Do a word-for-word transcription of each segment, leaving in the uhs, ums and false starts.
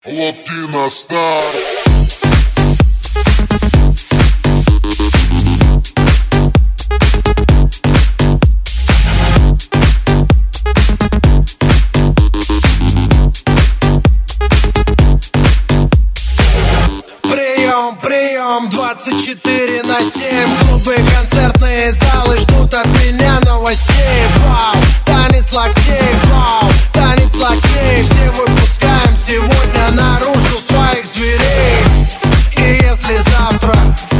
Латино Стар. Прием, прием, двадцать четыре на семь. Клубы, концертные залы ждут от меня новостей. Вау, танец локтей, вау, танец локтей. Все выпускаем сегодня наружу своих зверей. И если завтра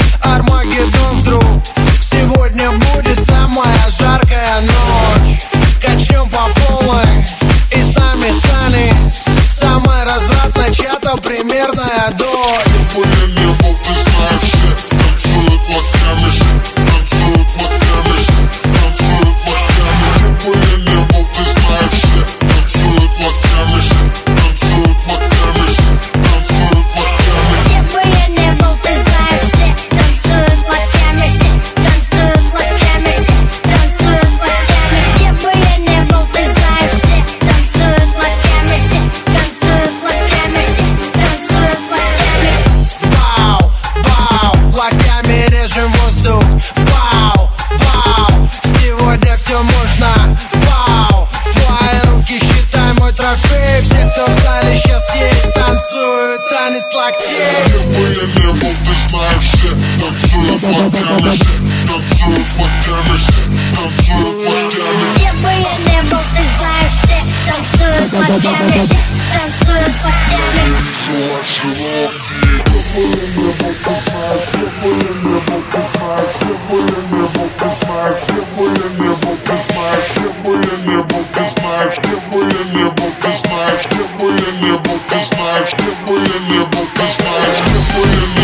Армагеддон вдруг, сегодня будет самая жаркая ночь. Качнем по полной, и с нами станет самая развратная чья-то примерная дочь. Я не был, ты знаешь, все танцуют локтями, танцуют локтями, танцуют локтями. Где бы я не был, ты знаешь, все танцуют локтями, танцуют локтями, танцуют локтями. Где бы я не был, ты знаешь, все танцуют локтями, танцуют локтями, танцуют локтями. Где бы я не был, ты знаешь, все танцуют локтями, танцуют локтями, танцуют локтями. Вау, вау, локтями режем воздух. Вау, вау, сегодня все можно. Вау, твои руки считай мой трофей. Все, кто в зале сейчас есть, танцуют танец локтей. Где бы я не был, ты знаешь, все танцуют локтями, танцуют локтями, танцуют локтями. Где бы я не был, ты знаешь, все танцуют локтями, танцуют локтями. Ваши локти. Где бы я не был, ты знаешь, где бы я не был, ты знаешь, где бы я не был, ты знаешь, где бы я не был, ты знаешь, где бы я не был, ты знаешь, где бы я не был, ты знаешь, где бы я не был, ты знаешь, где бы я не был, ты знаешь, где бы я